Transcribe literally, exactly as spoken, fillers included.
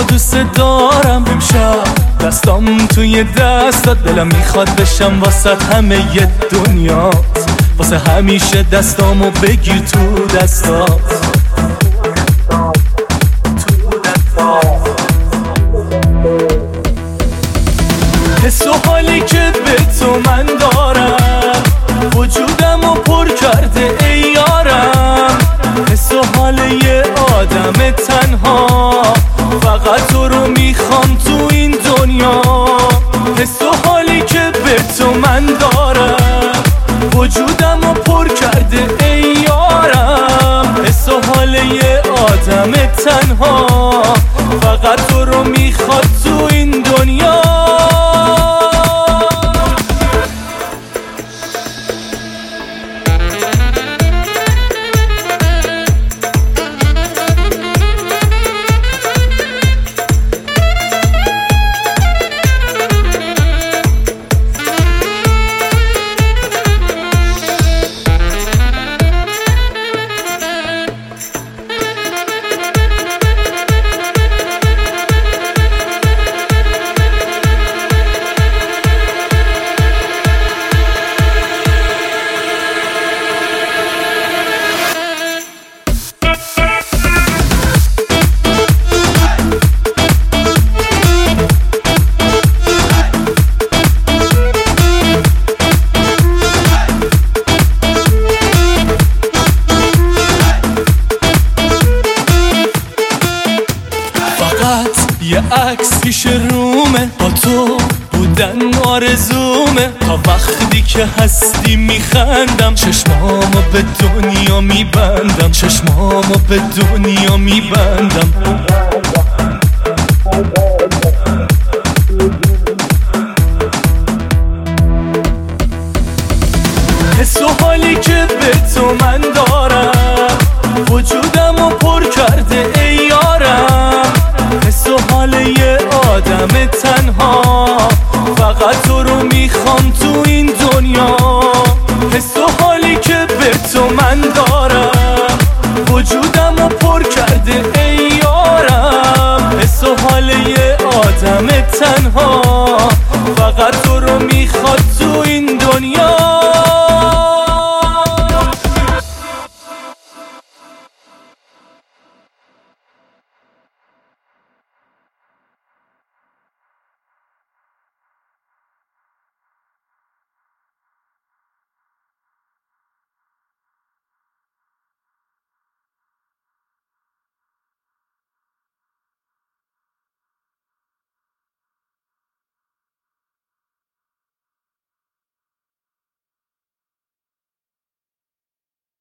دوست دارم. امشب دستام توی دستات، دلم میخواد بشم واسط همه ی دنیات. واسه همیشه دستامو بگیر تو دستات. حس و حالی که به تو من دارم وجودمو پر کرده ای یارم. حس و حال یه آدم تنها، فقط تو رو میخوام تو این دنیا. حس و حالی که به تو من دارم وجودمو پر کرده ای یارم. حس و حال یه آدم تنها، فقط تو رو میخواد تو این دنیا. یه عکس پیش رومه، با تو بودن آرزومه. تا وقتی که هستی میخندم، چشمامو به دنیا میبندم. چشمامو به دنیا میبندم. حس و حالی که به تو من دارم وجودمو پر کرده ای یارم. حس و حال یه آدم تنها، فقط تو رو میخوام تو این دنیا. حس و حالی که به تو من دارم وجودمو پر کرده ای یارم. حس و حال یه آدم تنها،